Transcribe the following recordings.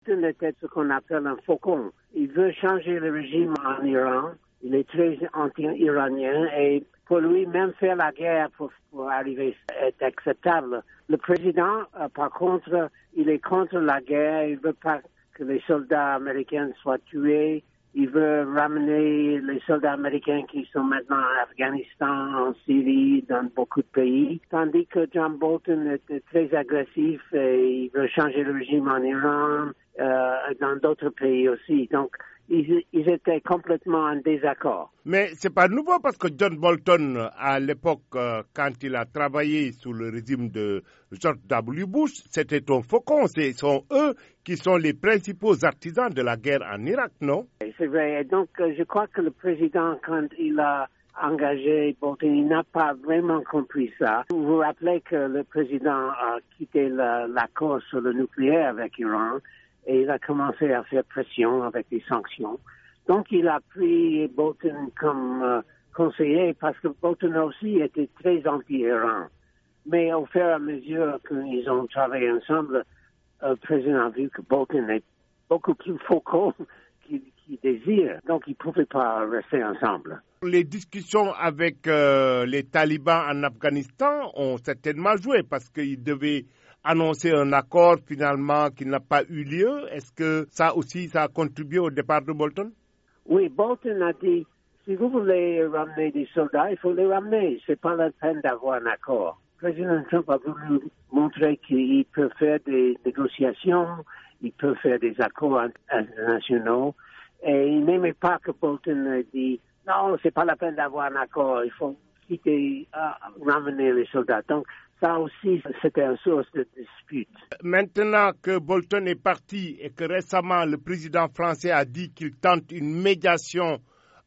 Bolton était ce qu'on appelle un faucon. Il veut changer le régime en Iran. Il est très anti-iranien et pour lui, même faire la guerre pour arriver est acceptable. Le président, par contre, il est contre la guerre. Il veut pas que les soldats américains soient tués. Il veut ramener les soldats américains qui sont maintenant en Afghanistan, en Syrie, dans beaucoup de pays. Tandis que John Bolton est très agressif et il veut changer le régime en Iran, dans d'autres pays aussi. Donc, ils étaient complètement en désaccord. Mais c'est pas nouveau parce que John Bolton, à l'époque, quand il a travaillé sous le régime de George W. Bush, c'était un faucon. Ce sont eux qui sont les principaux artisans de la guerre en Irak, non? C'est vrai. Et donc, je crois que le président, quand il a engagé Bolton, il n'a pas vraiment compris ça. Vous vous rappelez que le président a quitté l'accord sur le nucléaire avec l'Iran et il a commencé à faire pression avec des sanctions. Donc, il a pris Bolton comme conseiller parce que Bolton aussi était très anti-Iran. Mais au fur et à mesure qu'ils ont travaillé ensemble, le président a vu que Bolton est beaucoup plus faucon qu'il désire. Donc, ils ne pouvaient pas rester ensemble. Les discussions avec les talibans en Afghanistan ont certainement joué parce qu'ils devaient annoncer un accord finalement qui n'a pas eu lieu. Est-ce que ça aussi, ça a contribué au départ de Bolton? Oui, Bolton a dit, si vous voulez ramener des soldats, il faut les ramener. C'est pas la peine d'avoir un accord. Le président Trump a voulu montrer qu'il peut faire des négociations, il peut faire des accords internationaux, et il n'aimait pas que Bolton ait dit, non, c'est pas la peine d'avoir un accord, il faut quitter, ramener les soldats. Donc, ça aussi, c'était une source de dispute. Maintenant que Bolton est parti et que récemment le président français a dit qu'il tente une médiation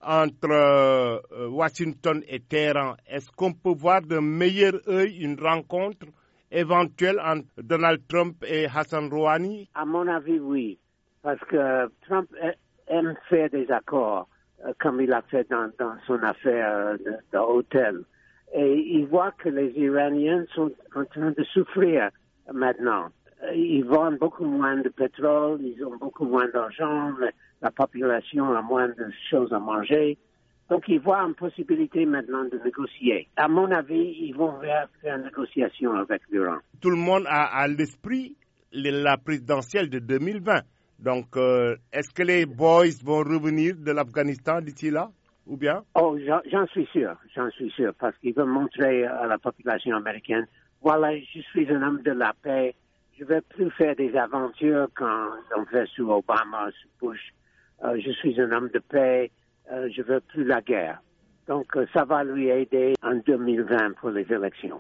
entre Washington et Téhéran, est-ce qu'on peut voir d'un meilleur œil une rencontre éventuelle entre Donald Trump et Hassan Rouhani? À mon avis, oui, parce que Trump aime faire des accords, comme il a fait dans son affaire d'hôtel. Et il voit que les Iraniens sont en train de souffrir maintenant. Ils vendent beaucoup moins de pétrole, ils ont beaucoup moins d'argent, la population a moins de choses à manger. Donc, ils voient une possibilité maintenant de négocier. À mon avis, ils vont faire une négociation avec l'Iran. Tout le monde a à l'esprit la présidentielle de 2020. Donc, est-ce que les boys vont revenir de l'Afghanistan d'ici là? Ou bien? Oh, j'en suis sûr, parce qu'il veut montrer à la population américaine, voilà, je suis un homme de la paix, je ne vais plus faire des aventures quand on fait sous Obama, sous Bush, je suis un homme de paix, je ne veux plus la guerre. Donc, ça va lui aider en 2020 pour les élections.